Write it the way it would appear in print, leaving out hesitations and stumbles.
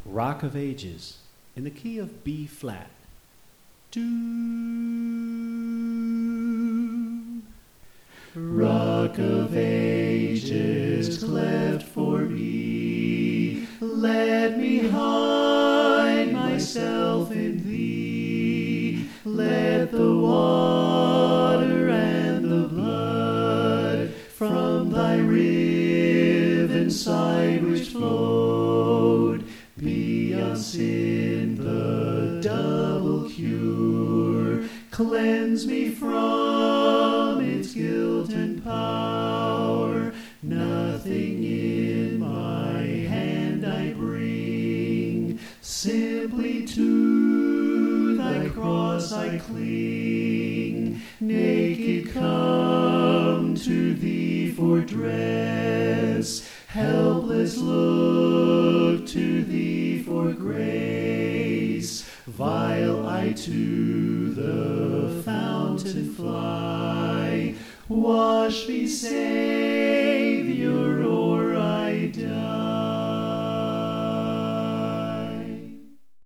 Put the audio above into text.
Rock of Ages, in the key of B flat. Do. Rock of Ages, cleft for me, let me hide myself in thee. Let the water and the blood from thy riven side which flowed be on sin the double cure. Cleanse me from its guilt and power. Nothing in my hand I bring, simply to thy cross I cling. Naked come to thee for dress, helpless look to thee for grace. Vile I to the fountain fly, wash me, Savior,